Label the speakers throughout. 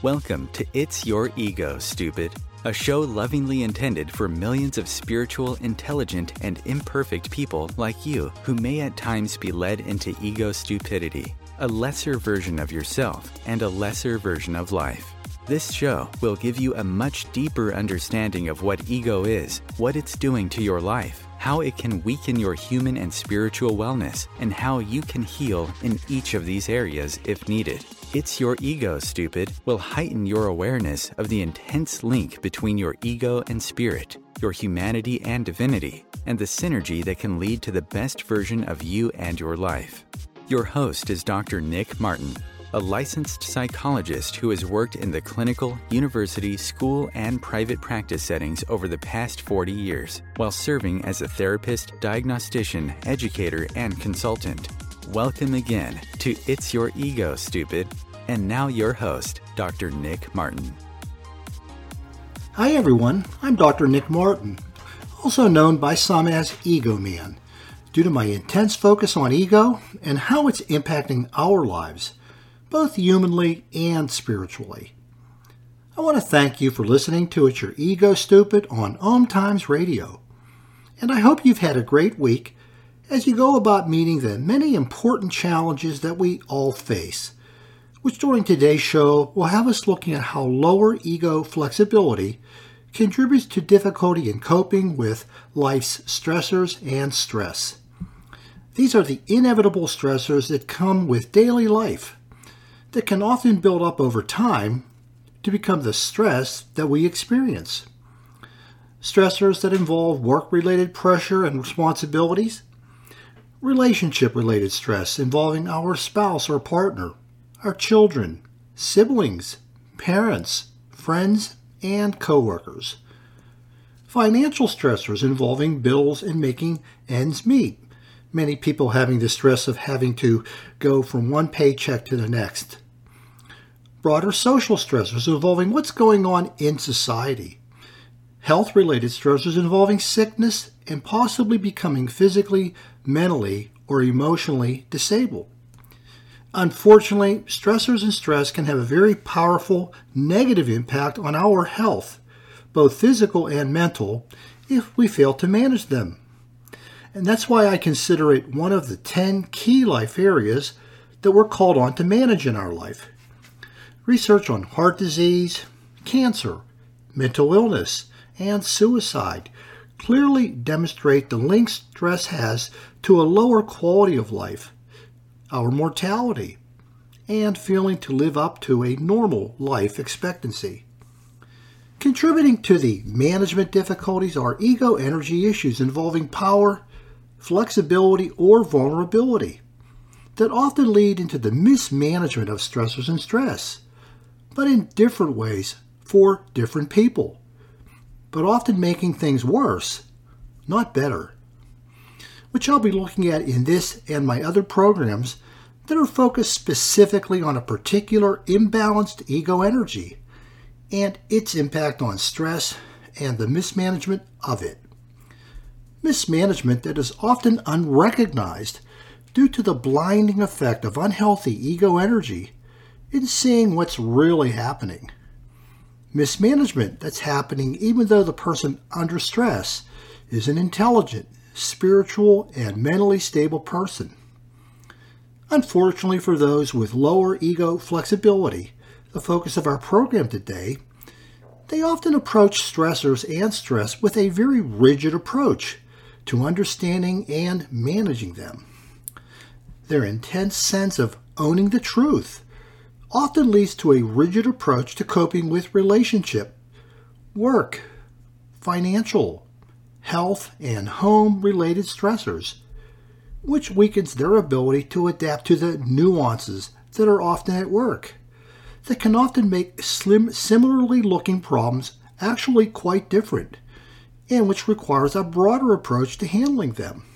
Speaker 1: Welcome to It's Your Ego, Stupid, a show lovingly intended for millions of spiritual, intelligent, and imperfect people like you who may at times be led into ego stupidity, a lesser version of yourself and a lesser version of life. This show will give you a much deeper understanding of what ego is, what it's doing to your life, how it can weaken your human and spiritual wellness, and how you can heal in each of these areas if needed. It's Your Ego, Stupid will heighten your awareness of the intense link between your ego and spirit, your humanity and divinity, and the synergy that can lead to the best version of you and your life. Your host is Dr. Nick Martin, a licensed psychologist who has worked in the clinical, university, school, and private practice settings over the past 40 years, while serving as a therapist, diagnostician, educator, and consultant. Welcome again to It's Your Ego, Stupid. And now your host, Dr. Nick Martin.
Speaker 2: Hi everyone, I'm Dr. Nick Martin, also known by some as Ego Man, due to my intense focus on ego and how it's impacting our lives, both humanly and spiritually. I want to thank you for listening to It's Your Ego, Stupid on Om Times Radio. And I hope you've had a great week as you go about meeting the many important challenges that we all face, which during today's show will have us looking at how lower ego flexibility contributes to difficulty in coping with life's stressors and stress. These are the inevitable stressors that come with daily life that can often build up over time to become the stress that we experience. Stressors that involve work-related pressure and responsibilities, relationship-related stress involving our spouse or partner, our children, siblings, parents, friends, and coworkers. Financial stressors involving bills and making ends meet, many people having the stress of having to go from one paycheck to the next. Broader social stressors involving what's going on in society. Health-related stressors involving sickness and possibly becoming physically, mentally, or emotionally disabled. Unfortunately, stressors and stress can have a very powerful negative impact on our health, both physical and mental, if we fail to manage them. And that's why I consider it one of the 10 key life areas that we're called on to manage in our life. Research on heart disease, cancer, mental illness, and suicide clearly demonstrate the link stress has to a lower quality of life, our mortality, and failing to live up to a normal life expectancy. Contributing to the management difficulties are ego energy issues involving power, flexibility, or vulnerability that often lead into the mismanagement of stressors and stress, but in different ways for different people, but often making things worse, not better, which I'll be looking at in this and my other programs that are focused specifically on a particular imbalanced ego energy and its impact on stress and the mismanagement of it. Mismanagement that is often unrecognized due to the blinding effect of unhealthy ego energy in seeing what's really happening. Mismanagement that's happening even though the person under stress is an intelligent, spiritual, and mentally stable person. Unfortunately for those with lower ego flexibility, the focus of our program today, they often approach stressors and stress with a very rigid approach to understanding and managing them. Their intense sense of owning the truth often leads to a rigid approach to coping with relationship, work, financial, health, and home-related stressors, which weakens their ability to adapt to the nuances that are often at work, that can often make similarly looking problems actually quite different, and which requires a broader approach to handling them.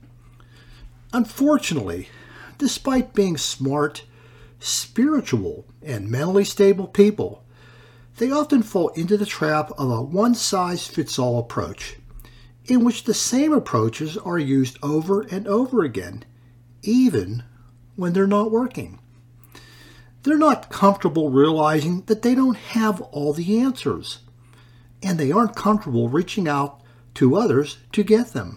Speaker 2: Unfortunately, despite being smart, spiritual, and mentally stable people, they often fall into the trap of a one-size-fits-all approach, in which the same approaches are used over and over again, even when they're not working. They're not comfortable realizing that they don't have all the answers, and they aren't comfortable reaching out to others to get them.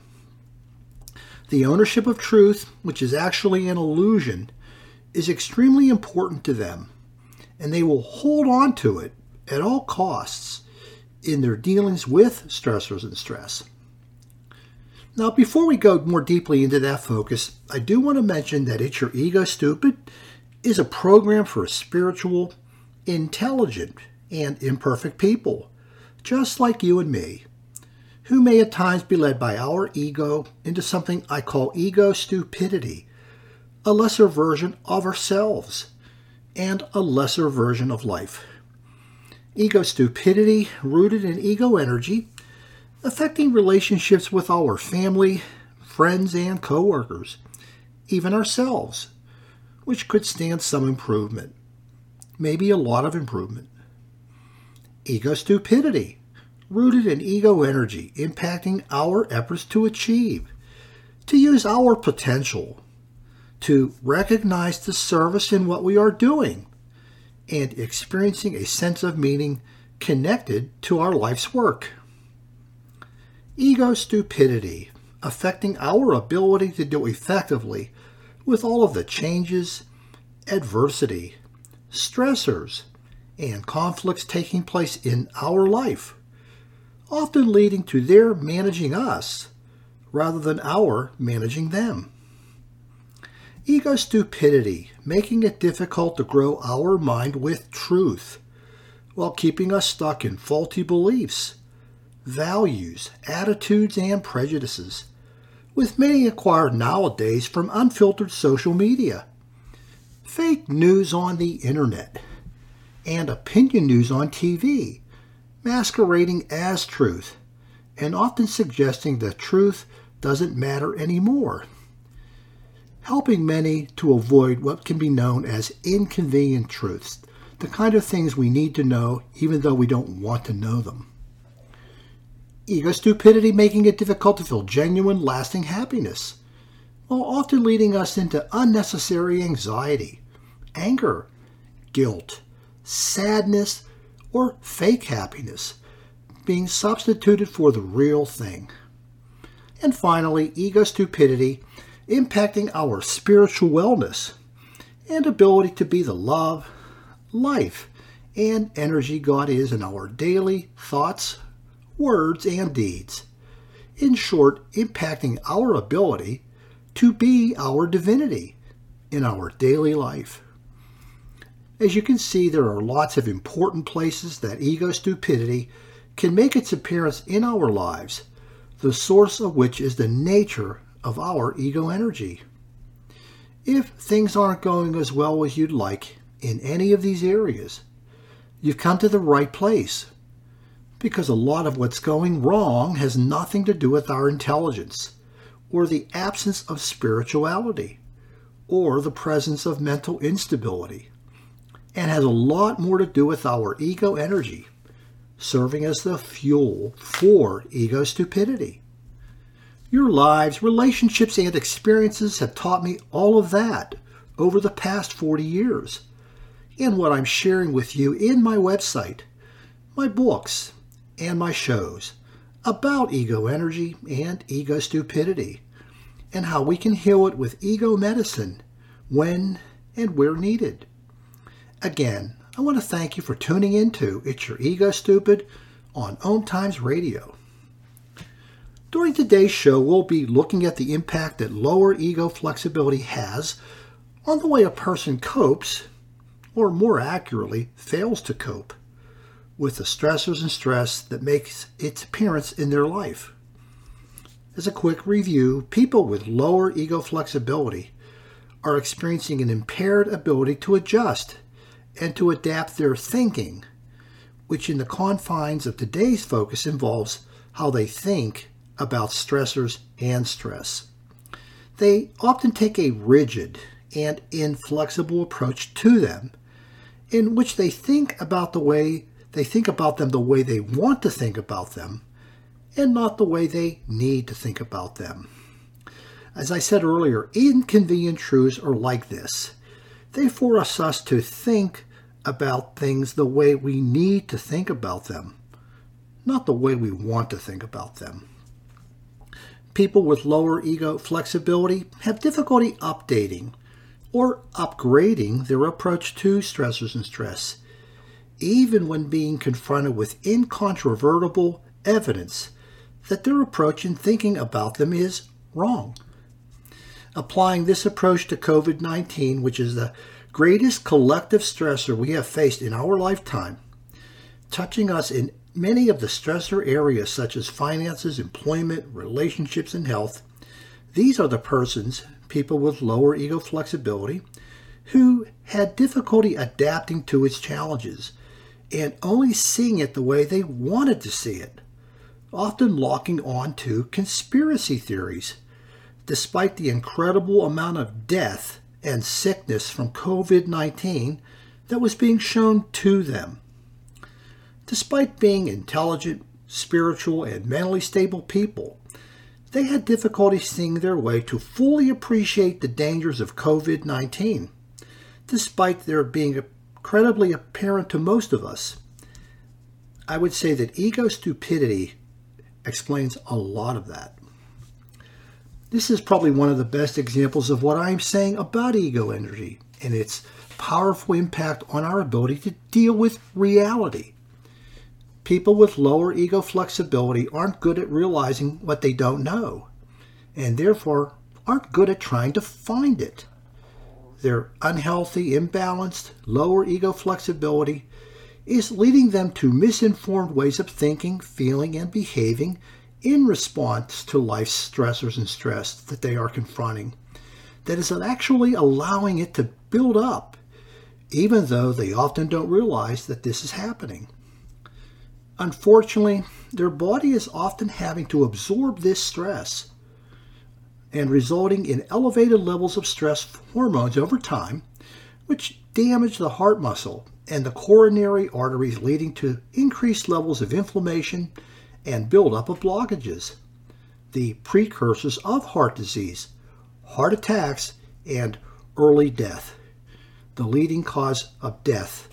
Speaker 2: The ownership of truth, which is actually an illusion, is extremely important to them, and they will hold on to it at all costs in their dealings with stressors and stress. Now, before we go more deeply into that focus, I do want to mention that It's Your Ego Stupid is a program for spiritual, intelligent, and imperfect people, just like you and me, who may at times be led by our ego into something I call ego stupidity, a lesser version of ourselves, and a lesser version of life. Ego stupidity, rooted in ego energy, affecting relationships with our family, friends, and coworkers, even ourselves, which could stand some improvement, maybe a lot of improvement. Ego stupidity, rooted in ego energy, impacting our efforts to achieve, to use our potential, to recognize the service in what we are doing, and experiencing a sense of meaning connected to our life's work. Ego stupidity, affecting our ability to do effectively with all of the changes, adversity, stressors, and conflicts taking place in our life, often leading to their managing us rather than our managing them. Ego stupidity, making it difficult to grow our mind with truth, while keeping us stuck in faulty beliefs, values, attitudes, and prejudices, with many acquired nowadays from unfiltered social media, fake news on the internet, and opinion news on TV, masquerading as truth, and often suggesting that truth doesn't matter anymore, helping many to avoid what can be known as inconvenient truths, the kind of things we need to know even though we don't want to know them. Ego stupidity, making it difficult to feel genuine, lasting happiness, while often leading us into unnecessary anxiety, anger, guilt, sadness, or fake happiness, being substituted for the real thing. And finally, ego stupidity, impacting our spiritual wellness and ability to be the love, life, and energy God is in our daily thoughts, words, and deeds. In short, impacting our ability to be our divinity in our daily life. As you can see, there are lots of important places that ego stupidity can make its appearance in our lives, the source of which is the nature of our ego energy. If things aren't going as well as you'd like in any of these areas, you've come to the right place, because a lot of what's going wrong has nothing to do with our intelligence, or the absence of spirituality, or the presence of mental instability, and has a lot more to do with our ego energy, serving as the fuel for ego stupidity. Your lives, relationships, and experiences have taught me all of that over the past 40 years, and what I'm sharing with you in my website, my books, and my shows about ego energy and ego stupidity, and how we can heal it with ego medicine when and where needed. Again, I want to thank you for tuning into It's Your Ego Stupid on Om Times Radio. During today's show, we'll be looking at the impact that lower ego flexibility has on the way a person copes, or more accurately, fails to cope, with the stressors and stress that makes its appearance in their life. As a quick review, people with lower ego flexibility are experiencing an impaired ability to adjust and to adapt their thinking, which in the confines of today's focus involves how they think about stressors and stress. They often take a rigid and inflexible approach to them, in which they think about them the way they want to think about them, and not the way they need to think about them. As I said earlier, inconvenient truths are like this. They force us to think about things the way we need to think about them, not the way we want to think about them. People with lower ego flexibility have difficulty updating or upgrading their approach to stressors and stress, even when being confronted with incontrovertible evidence that their approach in thinking about them is wrong. Applying this approach to COVID-19, which is the greatest collective stressor we have faced in our lifetime, touching us in many of the stressor areas such as finances, employment, relationships, and health, these are the persons, people with lower ego flexibility, who had difficulty adapting to its challenges and only seeing it the way they wanted to see it, often locking on to conspiracy theories, despite the incredible amount of death and sickness from COVID-19 that was being shown to them. Despite being intelligent, spiritual, and mentally stable people, they had difficulty seeing their way to fully appreciate the dangers of COVID-19, despite their being incredibly apparent to most of us. I would say that ego stupidity explains a lot of that. This is probably one of the best examples of what I'm saying about ego energy and its powerful impact on our ability to deal with reality. People with lower ego flexibility aren't good at realizing what they don't know, and therefore aren't good at trying to find it. Their unhealthy, imbalanced, lower ego flexibility is leading them to misinformed ways of thinking, feeling, and behaving in response to life's stressors and stress that they are confronting, that is actually allowing it to build up, even though they often don't realize that this is happening. Unfortunately, their body is often having to absorb this stress and resulting in elevated levels of stress hormones over time, which damage the heart muscle and the coronary arteries, leading to increased levels of inflammation and buildup of blockages, the precursors of heart disease, heart attacks, and early death, the leading cause of death.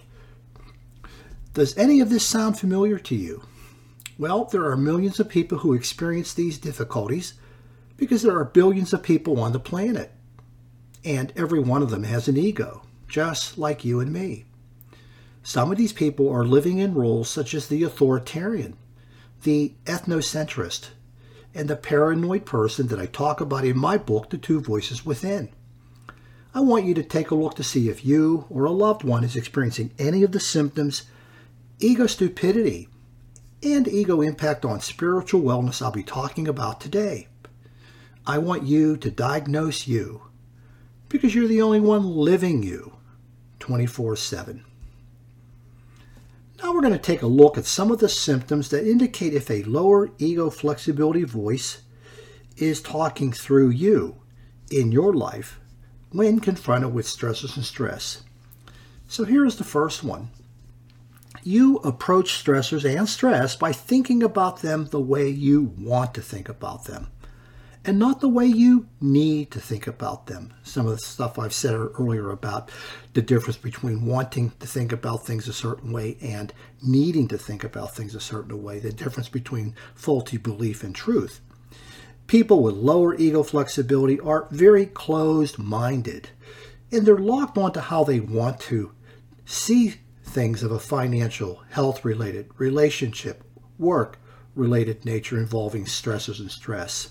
Speaker 2: Does any of this sound familiar to you? Well, there are millions of people who experience these difficulties because there are billions of people on the planet, and every one of them has an ego, just like you and me. Some of these people are living in roles such as the authoritarian, the ethnocentrist, and the paranoid person that I talk about in my book, The Two Voices Within. I want you to take a look to see if you or a loved one is experiencing any of the symptoms, ego stupidity, and ego impact on spiritual wellness I'll be talking about today. I want you to diagnose you, because you're the only one living you 24/7. Now we're going to take a look at some of the symptoms that indicate if a lower ego flexibility voice is talking through you in your life when confronted with stresses and stress. So here's the first one. You approach stressors and stress by thinking about them the way you want to think about them, and not the way you need to think about them. Some of the stuff I've said earlier about the difference between wanting to think about things a certain way and needing to think about things a certain way, the difference between faulty belief and truth. People with lower ego flexibility are very closed-minded, and they're locked onto how they want to see things of a financial, health-related, relationship, work-related nature involving stressors and stress.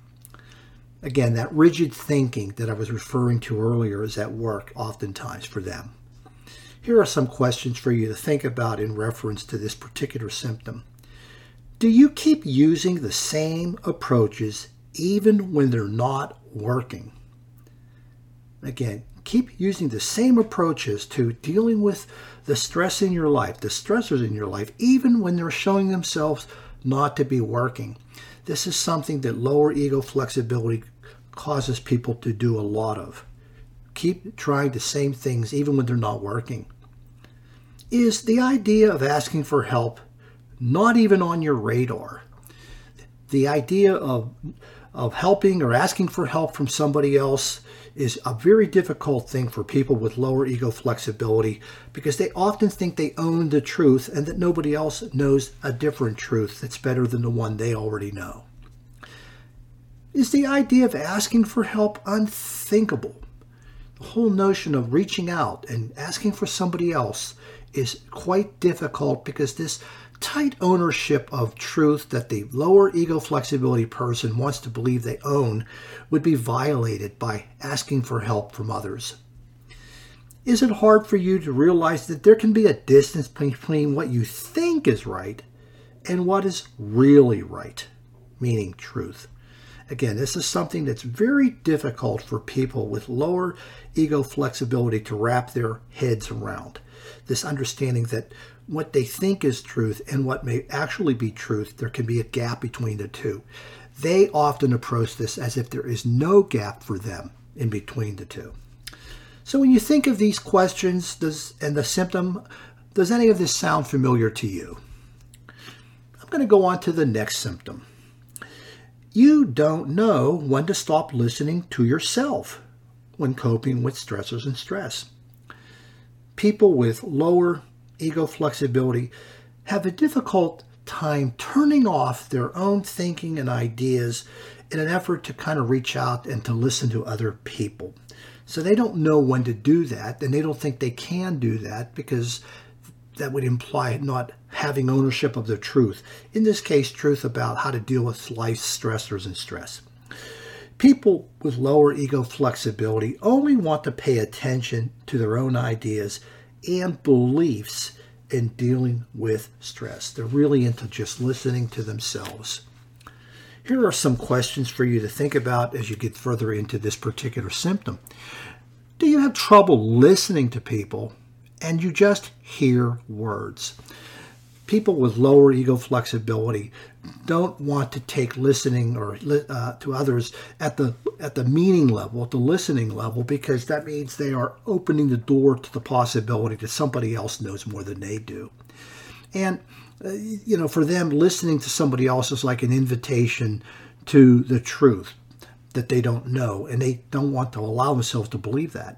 Speaker 2: Again, that rigid thinking that I was referring to earlier is at work oftentimes for them. Here are some questions for you to think about in reference to this particular symptom. Do you keep using the same approaches even when they're not working? Again, keep using the same approaches to dealing with the stress in your life, the stressors in your life, even when they're showing themselves not to be working. This is something that lower ego flexibility causes people to do a lot of. Keep trying the same things even when they're not working. Is the idea of asking for help not even on your radar? The idea of helping or asking for help from somebody else is a very difficult thing for people with lower ego flexibility because they often think they own the truth and that nobody else knows a different truth that's better than the one they already know. Is the idea of asking for help unthinkable? The whole notion of reaching out and asking for somebody else is quite difficult because this tight ownership of truth that the lower ego flexibility person wants to believe they own would be violated by asking for help from others. Is it hard for you to realize that there can be a distance between what you think is right and what is really right, meaning truth? Again, this is something that's very difficult for people with lower ego flexibility to wrap their heads around. This understanding that what they think is truth and what may actually be truth, there can be a gap between the two. They often approach this as if there is no gap for them in between the two. So when you think of these questions and the symptom, does any of this sound familiar to you? I'm going to go on to the next symptom. You don't know when to stop listening to yourself when coping with stressors and stress. People with lower ego flexibility have a difficult time turning off their own thinking and ideas in an effort to kind of reach out and to listen to other people. So they don't know when to do that, and they don't think they can do that because that would imply not having ownership of the truth. In this case, truth about how to deal with life's stressors and stress. People with lower ego flexibility only want to pay attention to their own ideas and beliefs in dealing with stress. They're really into just listening to themselves. Here are some questions for you to think about as you get further into this particular symptom. Do you have trouble listening to people and you just hear words? People with lower ego flexibility don't want to take listening or to others at the meaning level, at the listening level, because that means they are opening the door to the possibility that somebody else knows more than they do. And for them, listening to somebody else is like an invitation to the truth that they don't know, and they don't want to allow themselves to believe that.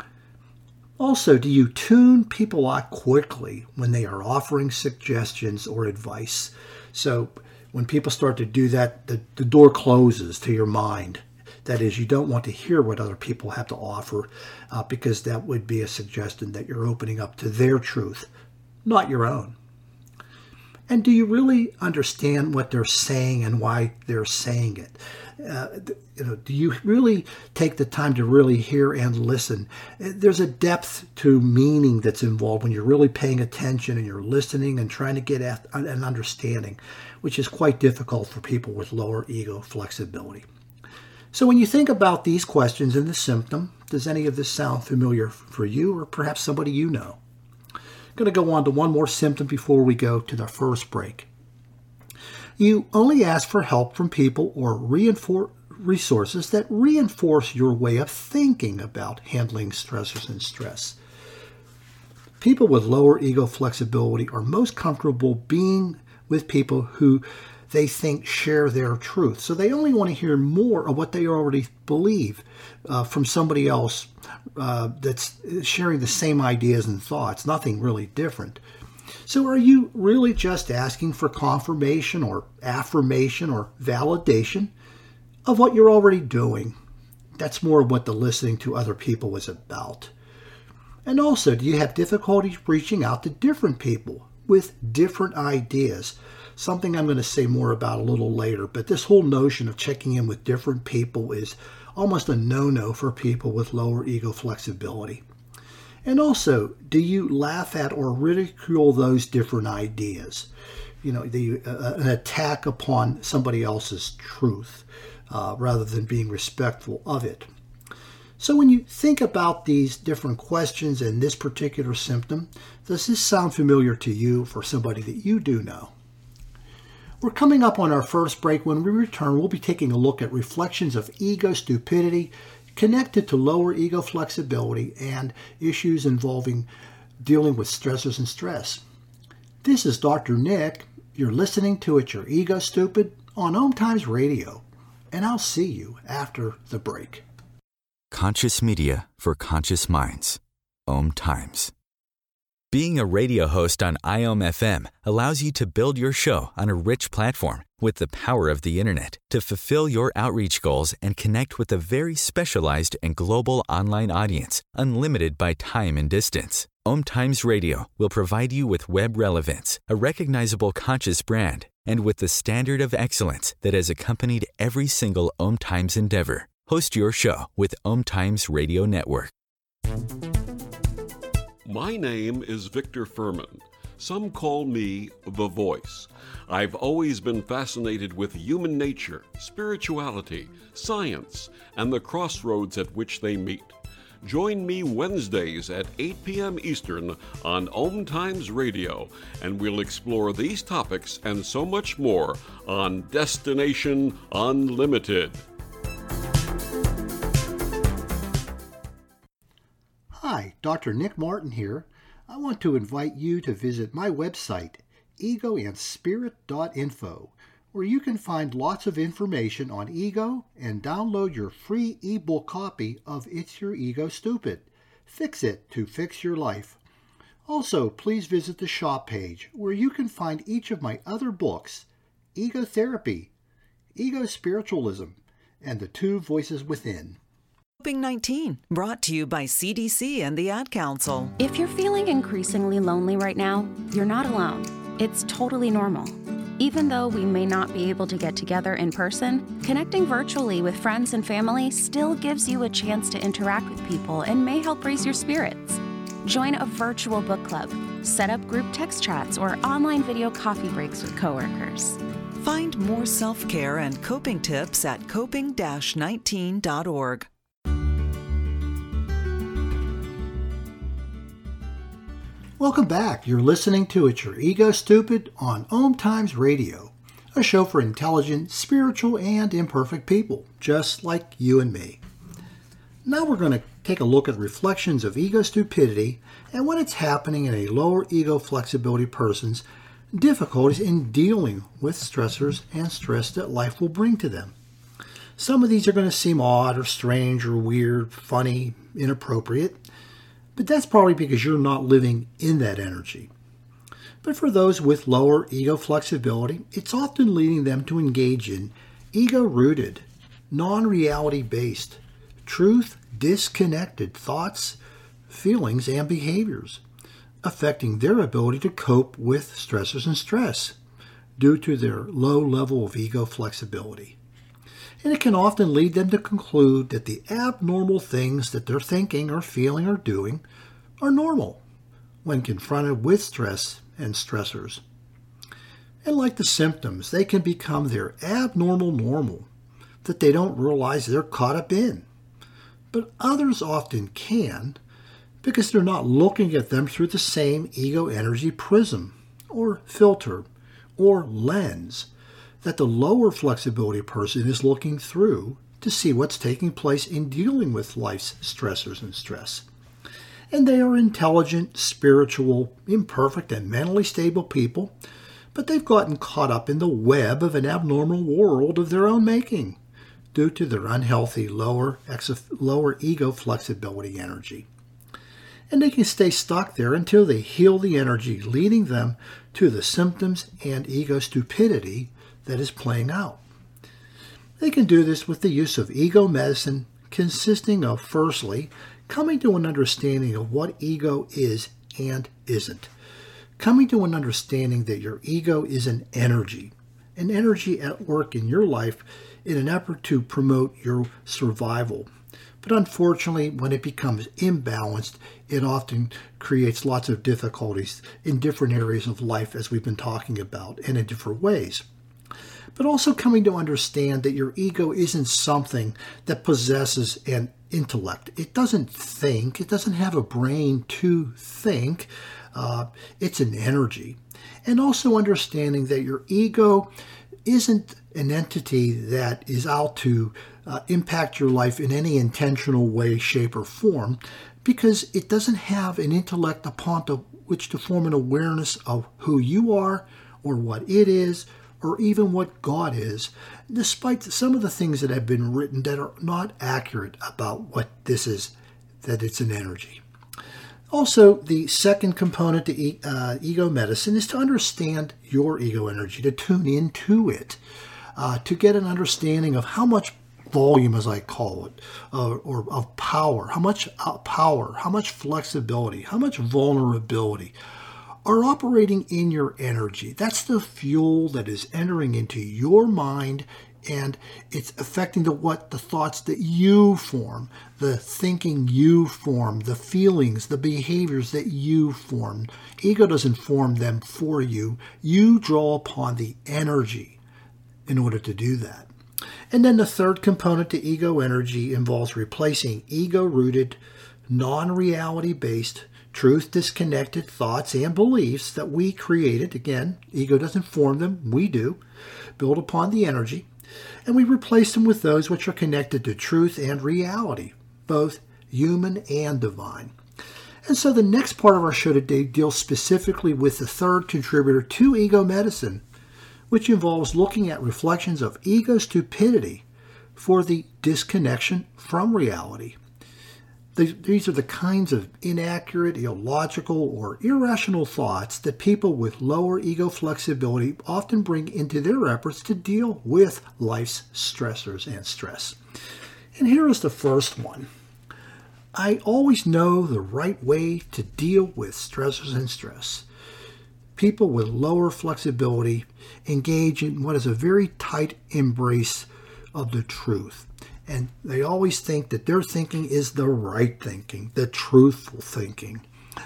Speaker 2: Also, do you tune people out quickly when they are offering suggestions or advice? So when people start to do that, the door closes to your mind. That is, you don't want to hear what other people have to offer because that would be a suggestion that you're opening up to their truth, not your own. And do you really understand what they're saying and why they're saying it? Do you really take the time to really hear and listen? There's a depth to meaning that's involved when you're really paying attention and you're listening and trying to get at an understanding, which is quite difficult for people with lower ego flexibility. So when you think about these questions and the symptom, does any of this sound familiar for you or perhaps somebody you know? I'm going to go on to one more symptom before we go to the first break. You only ask for help from people or resources that reinforce your way of thinking about handling stressors and stress. People with lower ego flexibility are most comfortable being with people who they think share their truth. So they only want to hear more of what they already believe from somebody else that's sharing the same ideas and thoughts, nothing really different. So are you really just asking for confirmation or affirmation or validation of what you're already doing? That's more of what the listening to other people is about. And also, do you have difficulties reaching out to different people with different ideas? Something I'm going to say more about a little later, but this whole notion of checking in with different people is almost a no-no for people with lower ego flexibility. And also, do you laugh at or ridicule those different ideas? An attack upon somebody else's truth rather than being respectful of it. So when you think about these different questions and this particular symptom, does this sound familiar to you for somebody that you do know? We're coming up on our first break. When we return, we'll be taking a look at reflections of ego stupidity connected to lower ego flexibility and issues involving dealing with stressors and stress. This is Dr. Nick. You're listening to It's Your Ego Stupid on Om Times Radio, and I'll see you after the break.
Speaker 1: Conscious media for conscious minds. Om Times. Being a radio host on IOM FM allows you to build your show on a rich platform with the power of the internet to fulfill your outreach goals and connect with a very specialized and global online audience, unlimited by time and distance. Om Times Radio will provide you with web relevance, a recognizable conscious brand, and with the standard of excellence that has accompanied every single Om Times endeavor. Host your show with Om Times Radio Network.
Speaker 3: My name is Victor Furman. Some call me The Voice. I've always been fascinated with human nature, spirituality, science, and the crossroads at which they meet. Join me Wednesdays at 8 p.m. Eastern on Om Times Radio, and we'll explore these topics and so much more on Destination Unlimited.
Speaker 2: Hi, Dr. Nick Martin here. I want to invite you to visit my website, egoandspirit.info, where you can find lots of information on ego and download your free ebook copy of It's Your Ego Stupid. Fix it to fix your life. Also, please visit the shop page where you can find each of my other books, Ego Therapy, Ego Spiritualism, and The Two Voices Within.
Speaker 4: Coping-19, brought to you by CDC and the Ad Council.
Speaker 5: If you're feeling increasingly lonely right now, you're not alone. It's totally normal. Even though we may not be able to get together in person, connecting virtually with friends and family still gives you a chance to interact with people and may help raise your spirits. Join a virtual book club, set up group text chats, or online video coffee breaks with coworkers.
Speaker 4: Find more self-care and coping tips at coping-19.org.
Speaker 2: Welcome back. You're listening to It's Your Ego Stupid on Om Times Radio, a show for intelligent, spiritual, and imperfect people, just like you and me. Now we're going to take a look at reflections of ego stupidity and when it's happening in a lower ego flexibility person's difficulties in dealing with stressors and stress that life will bring to them. Some of these are going to seem odd or strange or weird, funny, inappropriate. But that's probably because you're not living in that energy. But for those with lower ego flexibility, it's often leading them to engage in ego-rooted, non-reality-based, truth-disconnected thoughts, feelings, and behaviors, affecting their ability to cope with stressors and stress due to their low level of ego flexibility. And it can often lead them to conclude that the abnormal things that they're thinking or feeling or doing are normal when confronted with stress and stressors. And like the symptoms, they can become their abnormal normal that they don't realize they're caught up in. But others often can because they're not looking at them through the same ego energy prism or filter or lens that the lower flexibility person is looking through to see what's taking place in dealing with life's stressors and stress. And they are intelligent, spiritual, imperfect, and mentally stable people, but they've gotten caught up in the web of an abnormal world of their own making due to their unhealthy lower ego flexibility energy. And they can stay stuck there until they heal the energy, leading them to the symptoms and ego stupidity that is playing out. They can do this with the use of ego medicine, consisting of, firstly, coming to an understanding of what ego is and isn't. Coming to an understanding that your ego is an energy at work in your life in an effort to promote your survival. But unfortunately, when it becomes imbalanced, it often creates lots of difficulties in different areas of life, as we've been talking about, and in different ways. But also coming to understand that your ego isn't something that possesses an intellect. It doesn't think. It doesn't have a brain to think. It's an energy. And also understanding that your ego isn't an entity that is out to impact your life in any intentional way, shape, or form, because it doesn't have an intellect upon which to form an awareness of who you are or what it is or even what God is, despite some of the things that have been written that are not accurate about what this is, that it's an energy. Also, the second component to ego medicine is to understand your ego energy, to tune into it, to get an understanding of how much volume, as I call it, or of power, how much flexibility, how much vulnerability are operating in your energy. That's the fuel that is entering into your mind, and it's affecting the thoughts that you form, the thinking you form, the feelings, the behaviors that you form. Ego doesn't form them for you. You draw upon the energy in order to do that. And then the third component to ego energy involves replacing ego-rooted, non-reality-based, truth-disconnected thoughts and beliefs that we created. Again, ego doesn't form them, we do. Build upon the energy. And we replace them with those which are connected to truth and reality, both human and divine. And so the next part of our show today deals specifically with the third contributor to ego medicine, which involves looking at reflections of ego stupidity for the disconnection from reality. These are the kinds of inaccurate, illogical, or irrational thoughts that people with lower ego flexibility often bring into their efforts to deal with life's stressors and stress. And here is the first one. I always know the right way to deal with stressors and stress. People with lower flexibility engage in what is a very tight embrace of the truth. And they always think that their thinking is the right thinking, the truthful thinking.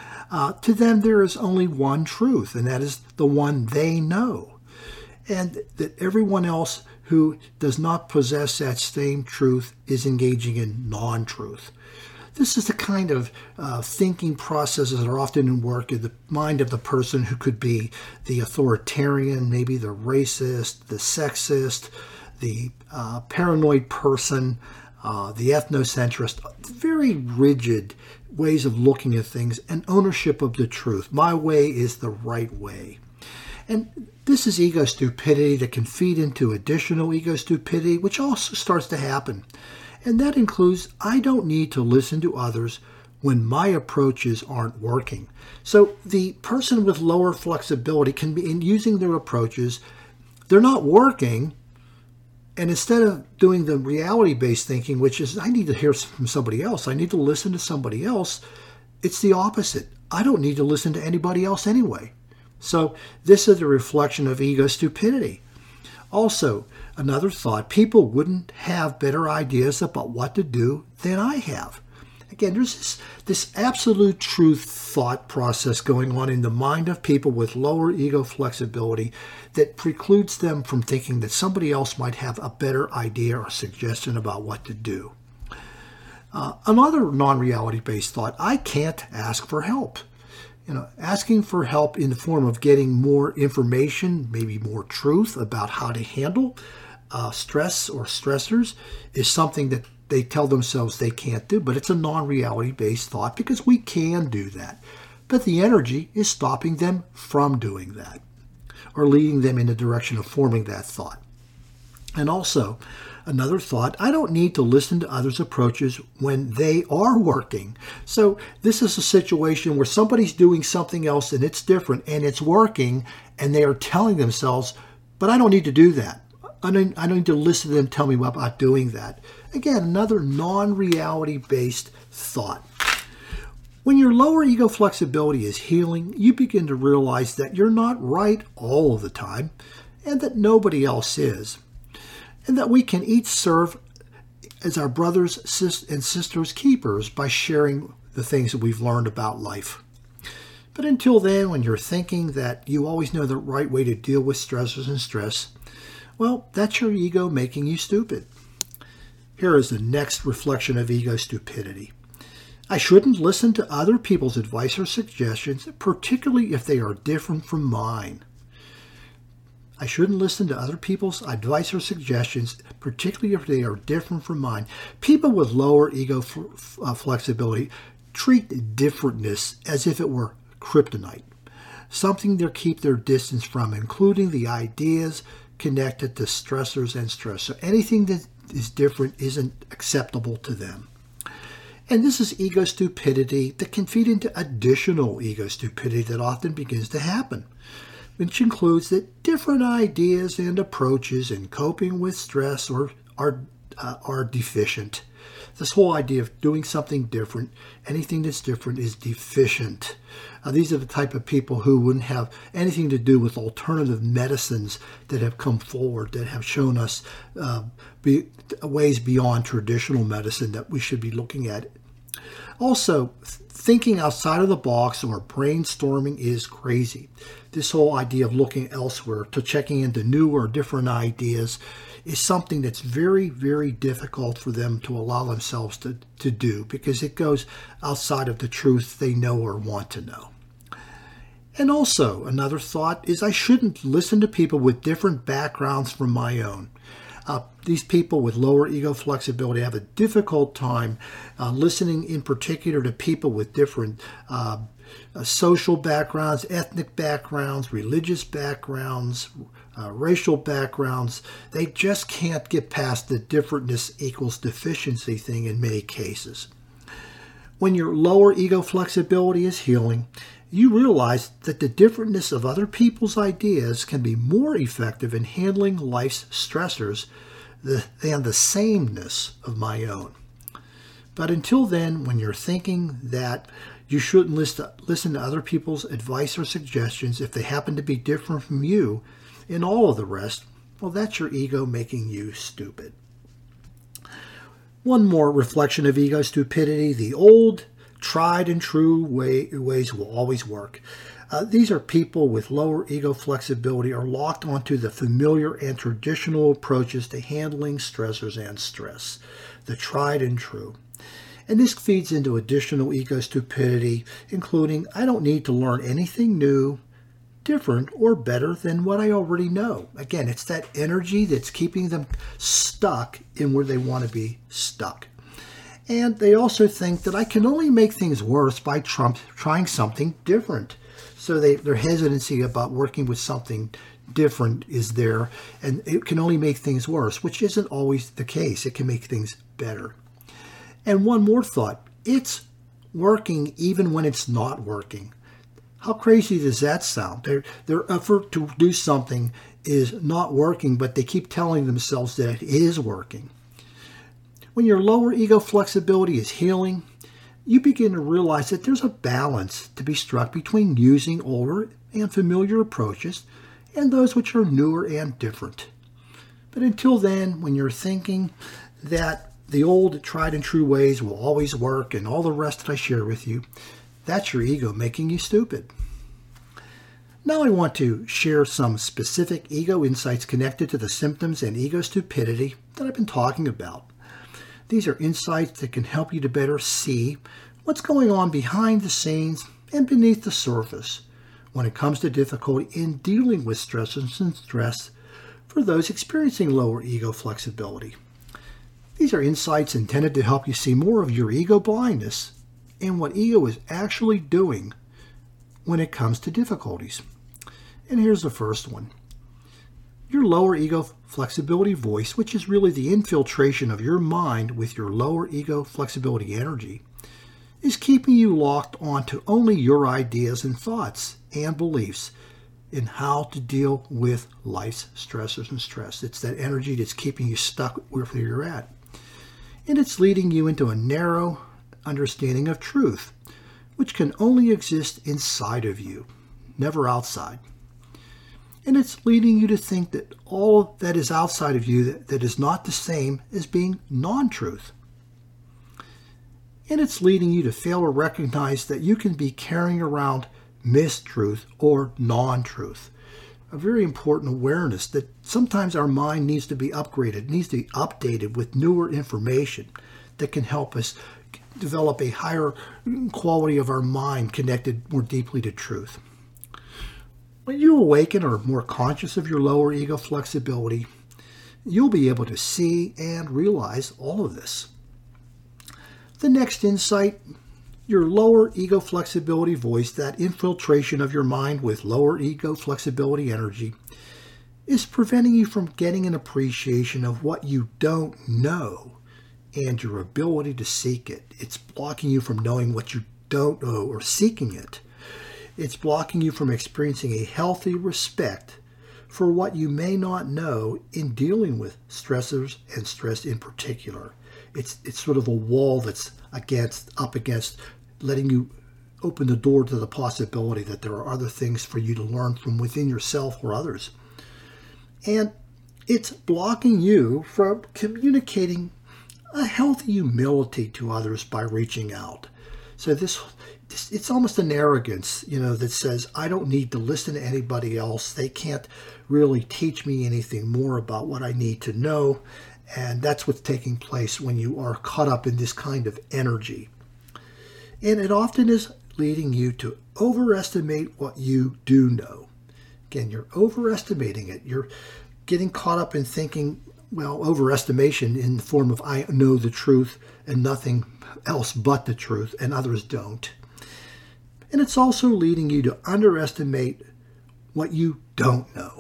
Speaker 2: To them, there is only one truth, and that is the one they know. And that everyone else who does not possess that same truth is engaging in non-truth. This is the kind of thinking processes that are often in work in the mind of the person who could be the authoritarian, maybe the racist, the sexist, the paranoid person, the ethnocentrist, very rigid ways of looking at things, and ownership of the truth. My way is the right way. And this is ego stupidity that can feed into additional ego stupidity, which also starts to happen. And that includes, I don't need to listen to others when my approaches aren't working. So the person with lower flexibility can be, in using their approaches, they're not working. And instead of doing the reality-based thinking, which is, I need to hear from somebody else, I need to listen to somebody else, it's the opposite. I don't need to listen to anybody else anyway. So this is a reflection of ego stupidity. Also, another thought, people wouldn't have better ideas about what to do than I have. Again, there's this absolute truth thought process going on in the mind of people with lower ego flexibility that precludes them from thinking that somebody else might have a better idea or suggestion about what to do. Another non-reality based thought, I can't ask for help. Asking for help in the form of getting more information, maybe more truth about how to handle stress or stressors is something that they tell themselves they can't do, but it's a non-reality based thought because we can do that. But the energy is stopping them from doing that or leading them in the direction of forming that thought. And also, another thought, I don't need to listen to others' approaches when they are working. So this is a situation where somebody's doing something else and it's different and it's working, and they are telling themselves, but I don't need to do that. I don't need to listen to them tell me about doing that. Again, another non-reality based thought. When your lower ego flexibility is healing, you begin to realize that you're not right all of the time and that nobody else is. And that we can each serve as our brothers and sisters keepers by sharing the things that we've learned about life. But until then, when you're thinking that you always know the right way to deal with stressors and stress, well, that's your ego making you stupid. Here is the next reflection of ego stupidity. I shouldn't listen to other people's advice or suggestions, particularly if they are different from mine. I shouldn't listen to other people's advice or suggestions, particularly if they are different from mine. People with lower ego flexibility treat differentness as if it were kryptonite, something they keep their distance from, including the ideas, connected to stressors and stress. So anything that is different isn't acceptable to them. And this is ego stupidity that can feed into additional ego stupidity that often begins to happen, which includes that different ideas and approaches in coping with stress are deficient. This whole idea of doing something different, anything that's different is deficient. These are the type of people who wouldn't have anything to do with alternative medicines that have come forward, that have shown us ways beyond traditional medicine that we should be looking at. Also, thinking outside of the box or brainstorming is crazy. This whole idea of looking elsewhere to checking into new or different ideas is something that's very, very difficult for them to allow themselves to do, because it goes outside of the truth they know or want to know. And also, another thought is I shouldn't listen to people with different backgrounds from my own. These people with lower ego flexibility have a difficult time listening in particular to people with different social backgrounds, ethnic backgrounds, religious backgrounds, racial backgrounds. They just can't get past the differentness equals deficiency thing in many cases. When your lower ego flexibility is healing, you realize that the differentness of other people's ideas can be more effective in handling life's stressors than the sameness of my own. But until then, when you're thinking that you shouldn't listen to other people's advice or suggestions if they happen to be different from you and all of the rest, well, that's your ego making you stupid. One more reflection of ego stupidity: the old, tried and true ways will always work. These are people with lower ego flexibility are locked onto the familiar and traditional approaches to handling stressors and stress, the tried and true. And this feeds into additional ego stupidity, including, I don't need to learn anything new, different, or better than what I already know. Again, it's that energy that's keeping them stuck in where they want to be stuck. And they also think that I can only make things worse by trying something different. So their hesitancy about working with something different is there, and it can only make things worse, which isn't always the case. It can make things better. And one more thought: it's working even when it's not working. How crazy does that sound? Their effort to do something is not working, but they keep telling themselves that it is working. When your lower ego flexibility is healing, you begin to realize that there's a balance to be struck between using older and familiar approaches and those which are newer and different. But until then, when you're thinking that the old tried and true ways will always work and all the rest that I share with you, that's your ego making you stupid. Now I want to share some specific ego insights connected to the symptoms and ego stupidity that I've been talking about. These are insights that can help you to better see what's going on behind the scenes and beneath the surface when it comes to difficulty in dealing with stresses and stress for those experiencing lower ego flexibility. These are insights intended to help you see more of your ego blindness and what ego is actually doing when it comes to difficulties. And here's the first one. Your lower ego flexibility voice, which is really the infiltration of your mind with your lower ego flexibility energy, is keeping you locked onto only your ideas and thoughts and beliefs in how to deal with life's stressors and stress. It's that energy that's keeping you stuck wherever you're at. And it's leading you into a narrow understanding of truth, which can only exist inside of you, never outside. And it's leading you to think that all that is outside of you that is not the same as being non-truth. And it's leading you to fail to recognize that you can be carrying around mistruth or non-truth. A very important awareness that sometimes our mind needs to be upgraded, needs to be updated with newer information that can help us develop a higher quality of our mind connected more deeply to truth. When you awaken or are more conscious of your lower ego flexibility, you'll be able to see and realize all of this. The next insight, your lower ego flexibility voice, that infiltration of your mind with lower ego flexibility energy, is preventing you from getting an appreciation of what you don't know and your ability to seek it. It's blocking you from knowing what you don't know or seeking it. It's blocking you from experiencing a healthy respect for what you may not know in dealing with stressors and stress in particular. It's sort of a wall that's up against letting you open the door to the possibility that there are other things for you to learn from within yourself or others. And it's blocking you from communicating a healthy humility to others by reaching out. So it's almost an arrogance, that says, I don't need to listen to anybody else. They can't really teach me anything more about what I need to know. And that's what's taking place when you are caught up in this kind of energy. And it often is leading you to overestimate what you do know. Again, you're overestimating it. You're getting caught up in thinking, overestimation in the form of I know the truth and nothing else but the truth, and others don't. And it's also leading you to underestimate what you don't know.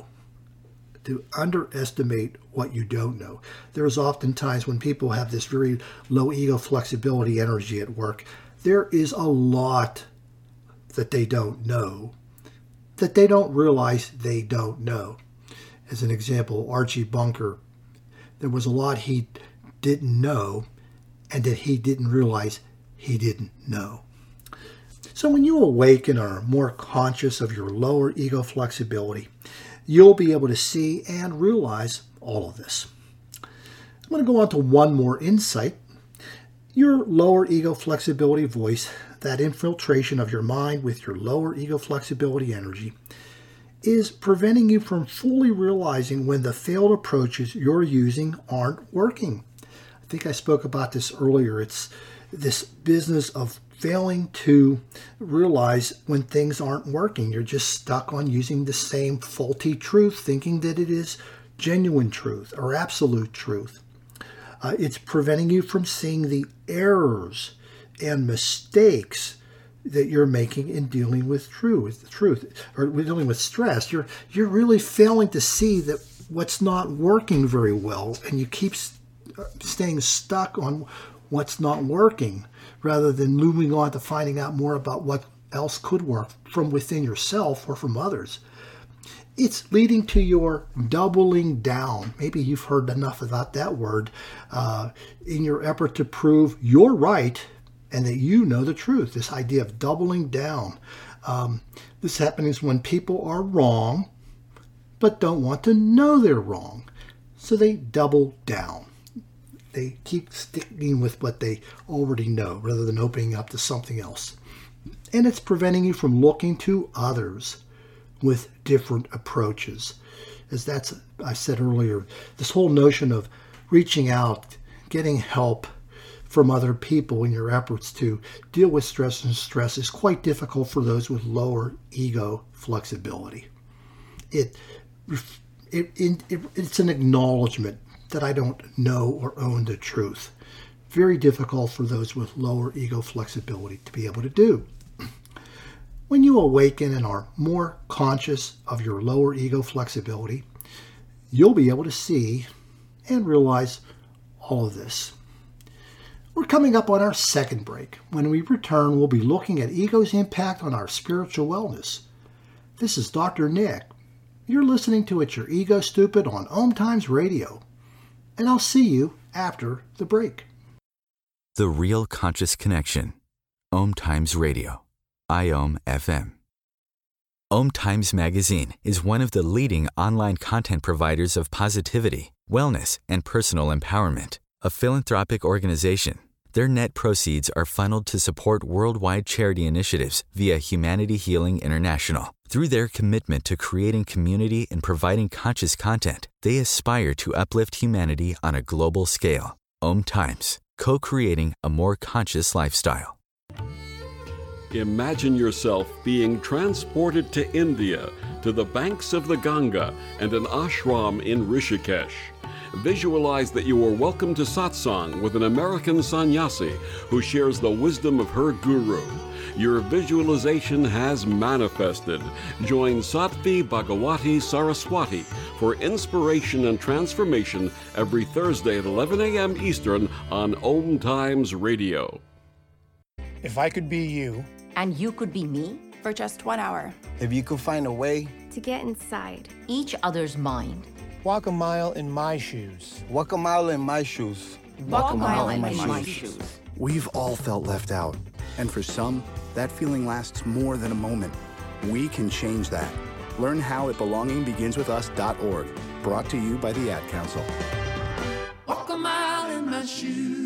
Speaker 2: To underestimate what you don't know. There's often times when people have this very low ego flexibility energy at work, there is a lot that they don't know, that they don't realize they don't know. As an example, Archie Bunker, there was a lot he didn't know and that he didn't realize he didn't know. So when you awaken or are more conscious of your lower ego flexibility, you'll be able to see and realize all of this. I'm going to go on to one more insight. Your lower ego flexibility voice, that infiltration of your mind with your lower ego flexibility energy, is preventing you from fully realizing when the failed approaches you're using aren't working. I think I spoke about this earlier. It's this business of failing to realize when things aren't working. You're just stuck on using the same faulty truth, thinking that it is genuine truth or absolute truth. It's preventing you from seeing the errors and mistakes that you're making in dealing with truth or dealing with stress. You're really failing to see that what's not working very well, and you keep staying stuck on what's not working rather than moving on to finding out more about what else could work from within yourself or from others. It's leading to your doubling down. Maybe you've heard enough about that word in your effort to prove you're right and that you know the truth. This idea of doubling down. This happens when people are wrong but don't want to know they're wrong. So they double down. They keep sticking with what they already know rather than opening up to something else. And it's preventing you from looking to others with different approaches. As I said earlier, this whole notion of reaching out, getting help from other people in your efforts to deal with stress is quite difficult for those with lower ego flexibility. It's an acknowledgement that I don't know or own the truth. Very difficult for those with lower ego flexibility to be able to do. When you awaken and are more conscious of your lower ego flexibility, you'll be able to see and realize all of this. We're coming up on our second break. When we return, we'll be looking at ego's impact on our spiritual wellness. This is Dr. Nick. You're listening to It's Your Ego Stupid on Om Times Radio. And I'll see you after the break.
Speaker 1: The Real Conscious Connection. Om Times Radio. IOM FM. Om Times Magazine is one of the leading online content providers of positivity, wellness, and personal empowerment. A philanthropic organization, their net proceeds are funneled to support worldwide charity initiatives via Humanity Healing International. Through their commitment to creating community and providing conscious content, they aspire to uplift humanity on a global scale. Om Times, co-creating a more conscious lifestyle.
Speaker 3: Imagine yourself being transported to India, to the banks of the Ganga and an ashram in Rishikesh. Visualize that you are welcome to satsang with an American sannyasi who shares the wisdom of her guru. Your visualization has manifested. Join Sattvi Bhagawati Saraswati for inspiration and transformation every Thursday at 11 a.m. Eastern on Om Times Radio.
Speaker 6: If I could be you,
Speaker 7: and you could be me,
Speaker 8: for just 1 hour.
Speaker 9: If you could find a way
Speaker 8: to get inside
Speaker 7: each other's mind.
Speaker 6: Walk a mile in my shoes.
Speaker 9: Walk a mile in my shoes.
Speaker 7: Walk a mile in my shoes.
Speaker 10: We've all felt left out. And for some, that feeling lasts more than a moment. We can change that. Learn how at belongingbeginswithus.org. Brought to you by the Ad Council.
Speaker 11: Walk a mile in my shoes.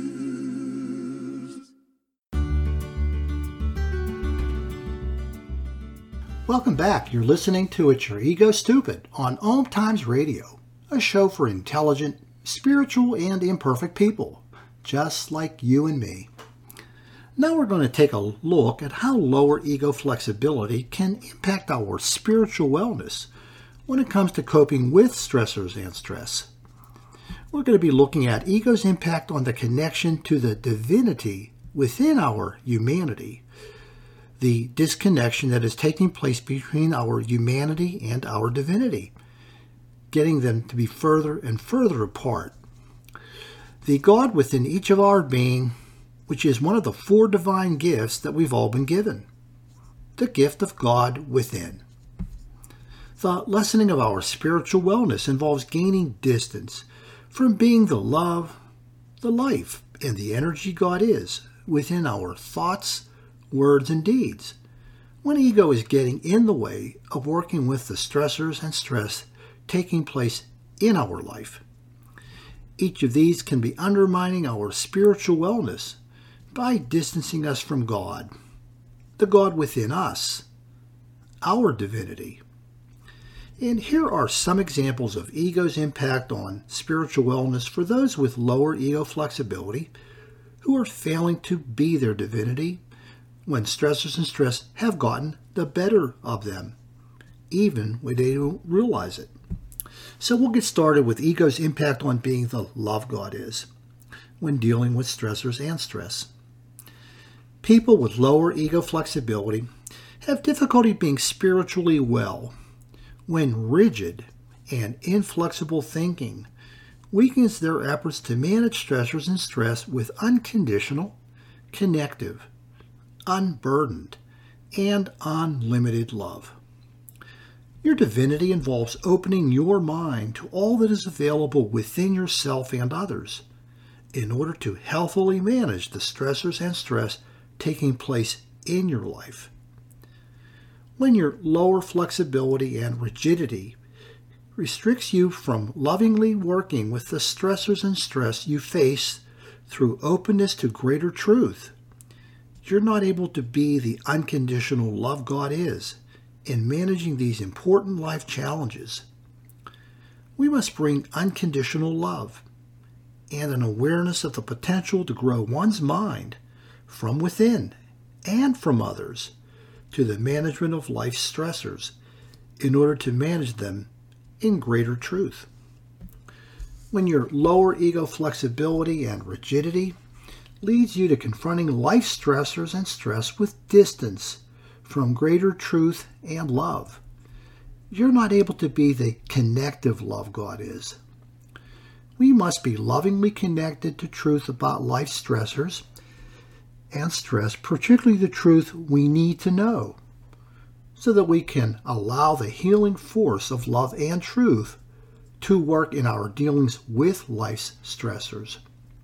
Speaker 2: Welcome back. You're listening to It's Your Ego Stupid on Om Times Radio, a show for intelligent, spiritual, and imperfect people, just like you and me. Now we're going to take a look at how lower ego flexibility can impact our spiritual wellness when it comes to coping with stressors and stress. We're going to be looking at ego's impact on the connection to the divinity within our humanity, the disconnection that is taking place between our humanity and our divinity, getting them to be further and further apart. The God within each of our being, which is one of the 4 divine gifts that we've all been given, the gift of God within. The lessening of our spiritual wellness involves gaining distance from being the love, the life, and the energy God is within our thoughts, words, and deeds, when ego is getting in the way of working with the stressors and stress taking place in our life. Each of these can be undermining our spiritual wellness by distancing us from God, the God within us, our divinity. And here are some examples of ego's impact on spiritual wellness for those with lower ego flexibility who are failing to be their divinity when stressors and stress have gotten the better of them, even when they don't realize it. So we'll get started with ego's impact on being the love God is when dealing with stressors and stress. People with lower ego flexibility have difficulty being spiritually well when rigid and inflexible thinking weakens their efforts to manage stressors and stress with unconditional, connective, unburdened, and unlimited love. Your divinity involves opening your mind to all that is available within yourself and others in order to healthily manage the stressors and stress taking place in your life. When your lower flexibility and rigidity restricts you from lovingly working with the stressors and stress you face through openness to greater truth, you're not able to be the unconditional love God is in managing these important life challenges. We must bring unconditional love and an awareness of the potential to grow one's mind from within and from others to the management of life's stressors in order to manage them in greater truth. When your lower ego flexibility and rigidity leads you to confronting life stressors and stress with distance from greater truth and love, you're not able to be the connective love God is. We must be lovingly connected to truth about life stressors and stress, particularly the truth we need to know, so that we can allow the healing force of love and truth to work in our dealings with life's stressors.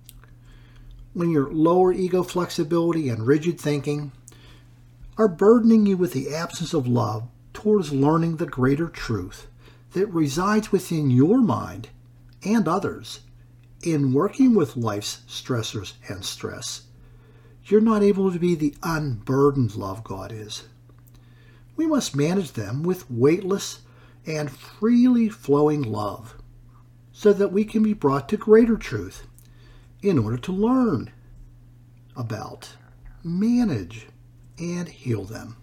Speaker 2: When your lower ego flexibility and rigid thinking are burdening you with the absence of love towards learning the greater truth that resides within your mind and others in working with life's stressors and stress, you're not able to be the unburdened love God is. We must manage them with weightless and freely flowing love so that we can be brought to greater truth in order to learn about, manage, and heal them.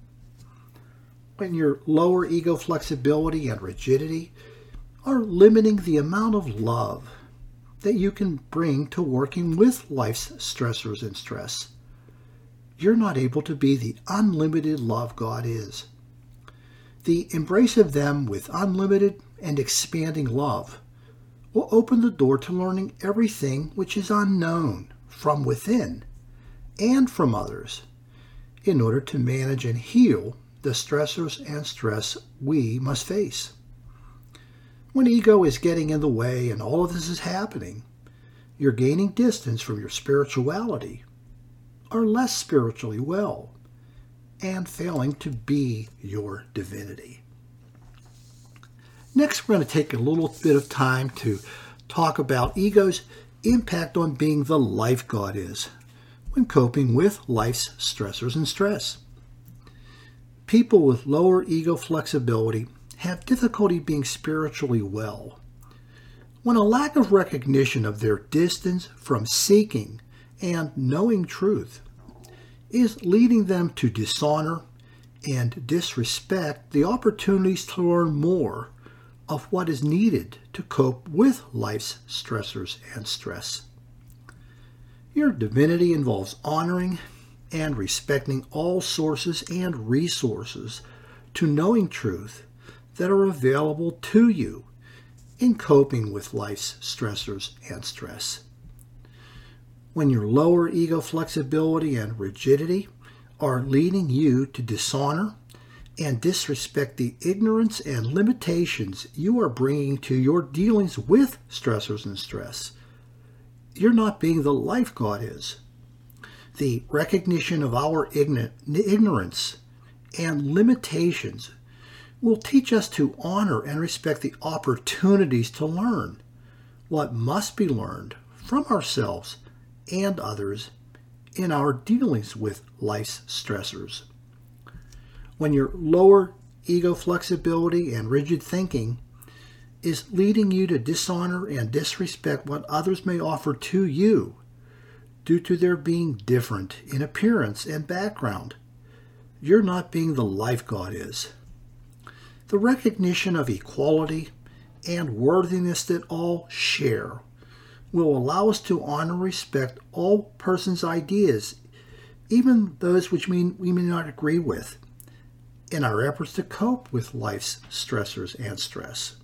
Speaker 2: When your lower ego flexibility and rigidity are limiting the amount of love that you can bring to working with life's stressors and stress, you're not able to be the unlimited love God is. The embrace of them with unlimited and expanding love will open the door to learning everything which is unknown from within and from others in order to manage and heal the stressors and stress we must face. When ego is getting in the way and all of this is happening, you're gaining distance from your spirituality, are less spiritually well, and failing to be your divinity. Next, we're going to take a little bit of time to talk about ego's impact on being the life God is when coping with life's stressors and stress. People with lower ego flexibility have difficulty being spiritually well when a lack of recognition of their distance from seeking and knowing truth is leading them to dishonor and disrespect the opportunities to learn more of what is needed to cope with life's stressors and stress. Your divinity involves honoring and respecting all sources and resources to knowing truth that are available to you in coping with life's stressors and stress. When your lower ego flexibility and rigidity are leading you to dishonor and disrespect the ignorance and limitations you are bringing to your dealings with stressors and stress, you're not being the life God is. The recognition of our ignorance and limitations will teach us to honor and respect the opportunities to learn what must be learned from ourselves and others in our dealings with life's stressors. When your lower ego flexibility and rigid thinking is leading you to dishonor and disrespect what others may offer to you due to their being different in appearance and background, you're not being the life God is. The recognition of equality and worthiness that all share will allow us to honor and respect all persons' ideas, even those which we may not agree with, in our efforts to cope with life's stressors and stress.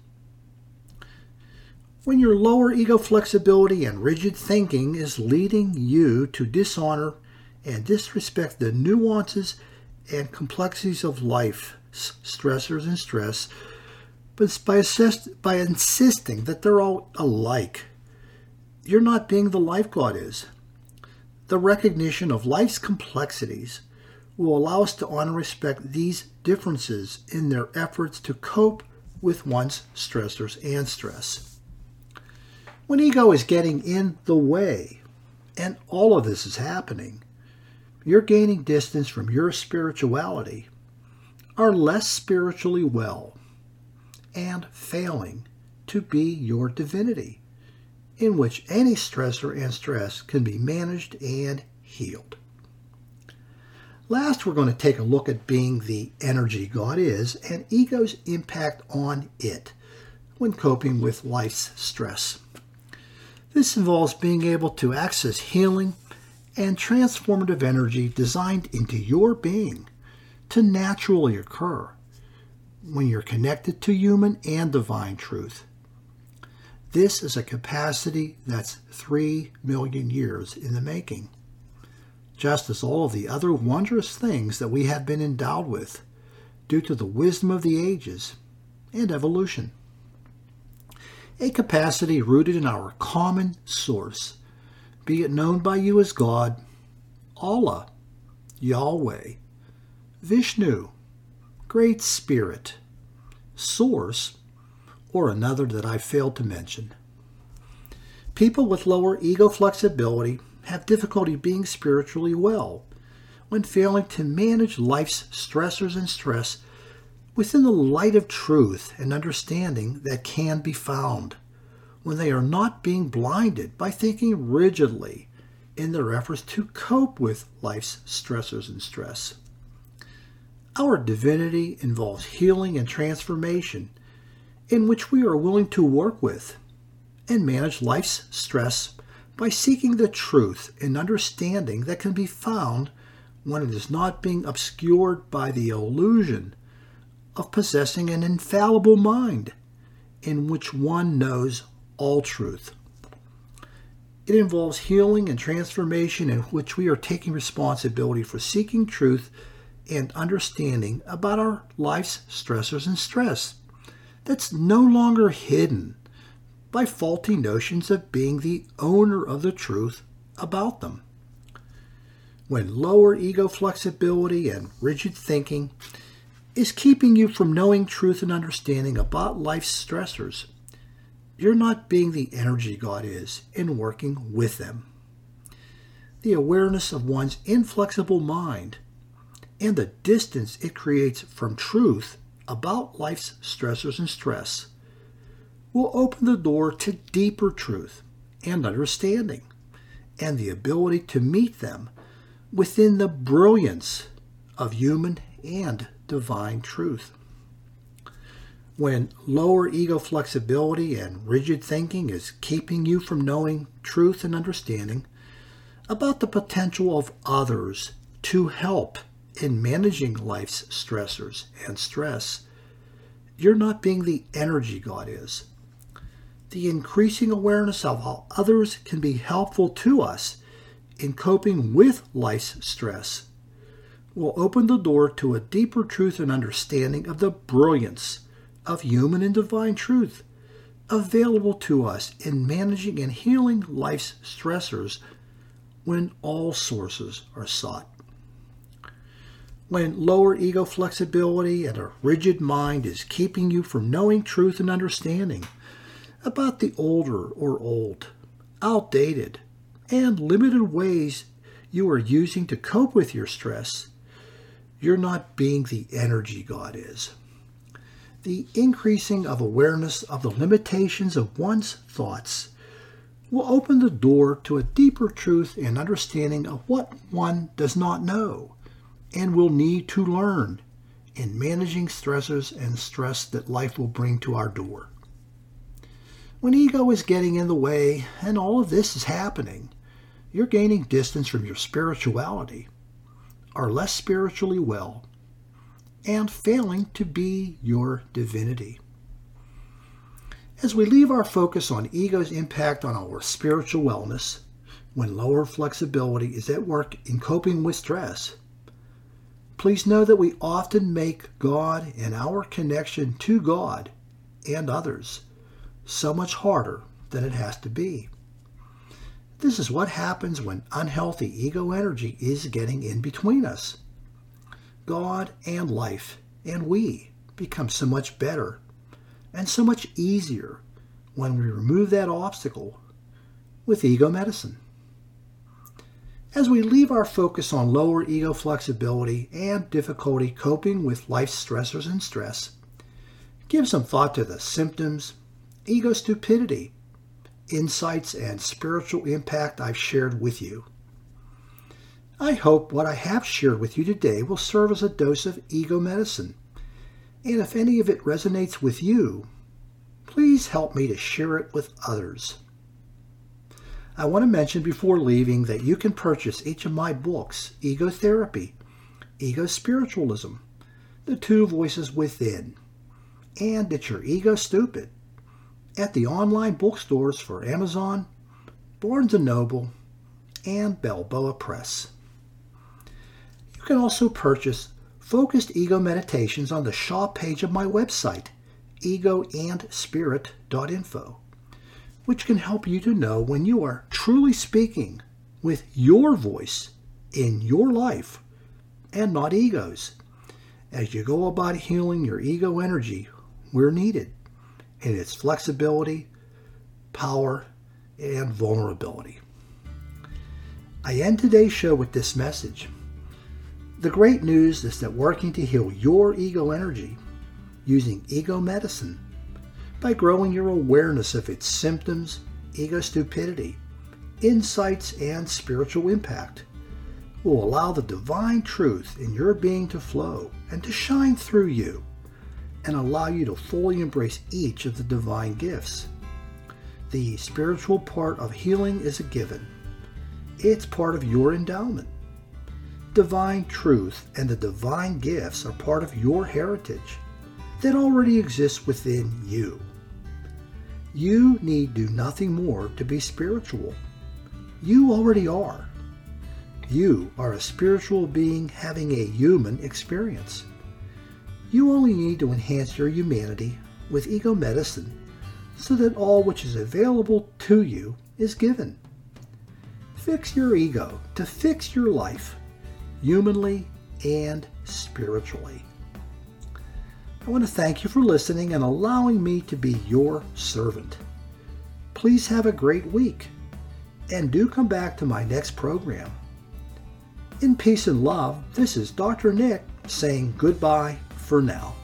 Speaker 2: When your lower ego flexibility and rigid thinking is leading you to dishonor and disrespect the nuances and complexities of life's stressors and stress, but by insisting that they're all alike, you're not being the life God is. The recognition of life's complexities will allow us to honor and respect these differences in their efforts to cope with one's stressors and stress. When ego is getting in the way, and all of this is happening, you're gaining distance from your spirituality, are less spiritually well, and failing to be your divinity, in which any stressor and stress can be managed and healed. Last, we're going to take a look at being the energy God is and ego's impact on it when coping with life's stress. This involves being able to access healing and transformative energy designed into your being to naturally occur when you're connected to human and divine truth. This is a capacity that's 3 million years in the making, just as all of the other wondrous things that we have been endowed with due to the wisdom of the ages and evolution. A capacity rooted in our common source, be it known by you as God, Allah, Yahweh, Vishnu, Great Spirit, Source, or another that I failed to mention. People with lower ego flexibility have difficulty being spiritually well when failing to manage life's stressors and stress within the light of truth and understanding that can be found when they are not being blinded by thinking rigidly in their efforts to cope with life's stressors and stress. Our divinity involves healing and transformation in which we are willing to work with and manage life's stress by seeking the truth and understanding that can be found when it is not being obscured by the illusion of possessing an infallible mind in which one knows all truth. It involves healing and transformation in which we are taking responsibility for seeking truth and understanding about our life's stressors and stress that's no longer hidden by faulty notions of being the owner of the truth about them. When lower ego flexibility and rigid thinking is keeping you from knowing truth and understanding about life's stressors, you're not being the energy God is in working with them. The awareness of one's inflexible mind and the distance it creates from truth about life's stressors and stress will open the door to deeper truth and understanding and the ability to meet them within the brilliance of human and divine truth. When lower ego flexibility and rigid thinking is keeping you from knowing truth and understanding about the potential of others to help in managing life's stressors and stress, you're not being the energy God is. The increasing awareness of how others can be helpful to us in coping with life's stress will open the door to a deeper truth and understanding of the brilliance of human and divine truth available to us in managing and healing life's stressors when all sources are sought. When lower ego flexibility and a rigid mind is keeping you from knowing truth and understanding about the older or old, outdated, and limited ways you are using to cope with your stress, you're not being the energy God is. The increasing of awareness of the limitations of one's thoughts will open the door to a deeper truth and understanding of what one does not know and will need to learn in managing stressors and stress that life will bring to our door. When ego is getting in the way and all of this is happening, you're gaining distance from your spirituality, are less spiritually well, and failing to be your divinity. As we leave our focus on ego's impact on our spiritual wellness, when lower flexibility is at work in coping with stress, please know that we often make God and our connection to God and others so much harder than it has to be. This is what happens when unhealthy ego energy is getting in between us. God and life and we become so much better and so much easier when we remove that obstacle with ego medicine. As we leave our focus on lower ego flexibility and difficulty coping with life's stressors and stress, give some thought to the symptoms, ego stupidity, insights, and spiritual impact I've shared with you. I hope what I have shared with you today will serve as a dose of ego medicine, and if any of it resonates with you, please help me to share it with others. I want to mention before leaving that you can purchase each of my books, Ego Therapy, Ego Spiritualism, The Two Voices Within, and It's Your Ego Stupid, at the online bookstores for Amazon, Barnes & Noble, and Balboa Press. You can also purchase Focused Ego Meditations on the shop page of my website, egoandspirit.info, which can help you to know when you are truly speaking with your voice in your life and not ego's, as you go about healing your ego energy where needed in its flexibility, power, and vulnerability. I end today's show with this message. The great news is that working to heal your ego energy using ego medicine by growing your awareness of its symptoms, ego stupidity, insights, and spiritual impact will allow the divine truth in your being to flow and to shine through you and allow you to fully embrace each of the divine gifts. The spiritual part of healing is a given. It's part of your endowment. Divine truth and the divine gifts are part of your heritage that already exists within you. You need do nothing more to be spiritual. You already are. You are a spiritual being having a human experience. You only need to enhance your humanity with ego medicine so that all which is available to you is given. Fix your ego to fix your life, humanly and spiritually. I want to thank you for listening and allowing me to be your servant. Please have a great week, and do come back to my next program. In peace and love, this is Dr. Nick saying goodbye for now.